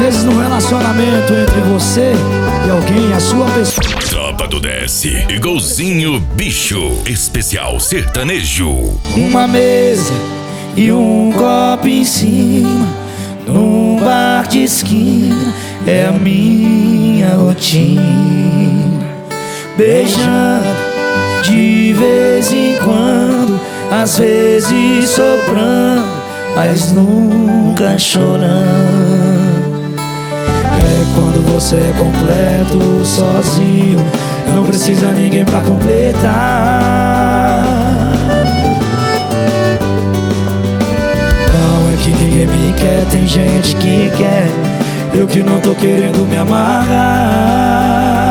vezes no relacionamento entre você e alguém, a sua pessoa. Tropa do DS, igualzinho bicho, especial sertanejo. Uma mesa e um copo em cima, num bar de esquina, é a minha rotina. Beijando de vez em quando, às vezes soprando, mas nunca chorando. É quando você é completo, sozinho, não precisa ninguém pra completar. Não é que ninguém me quer, tem gente que quer, eu que não tô querendo me amarrar.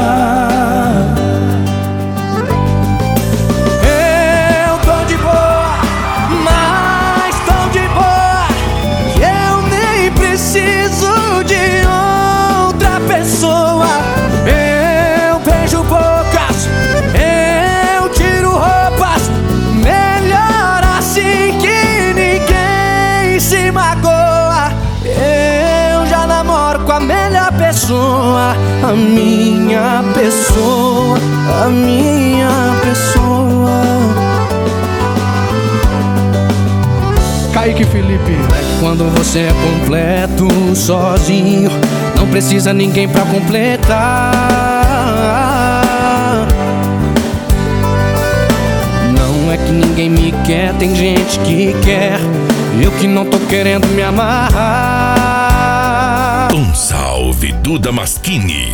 Com a melhor pessoa, a minha pessoa, a minha pessoa. Kaique Felipe. É quando você é completo, sozinho, não precisa ninguém pra completar. Não é que ninguém me quer, tem gente que quer, eu que não tô querendo me amarrar. Um salve Duda Maschini.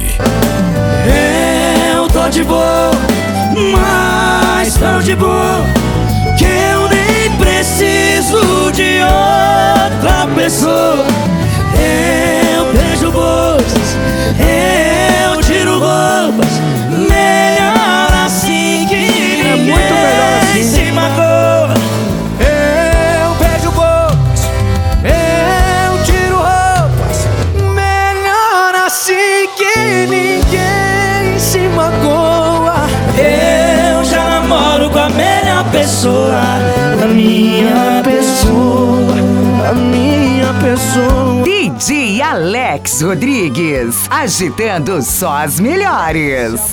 Eu tô de boa, mas tão de boa que eu nem preciso de outra pessoa. Eu beijo bocas, eu tiro roupas, melhor assim que É muito melhor assim. se magoa. Eu beijo bocas, eu tiro roupas, melhor assim que ninguém se magoa. Eu já namoro com a melhor pessoa, a minha pessoa, A minha pessoa. DJ Alex Rodrigues, agitando só as melhores.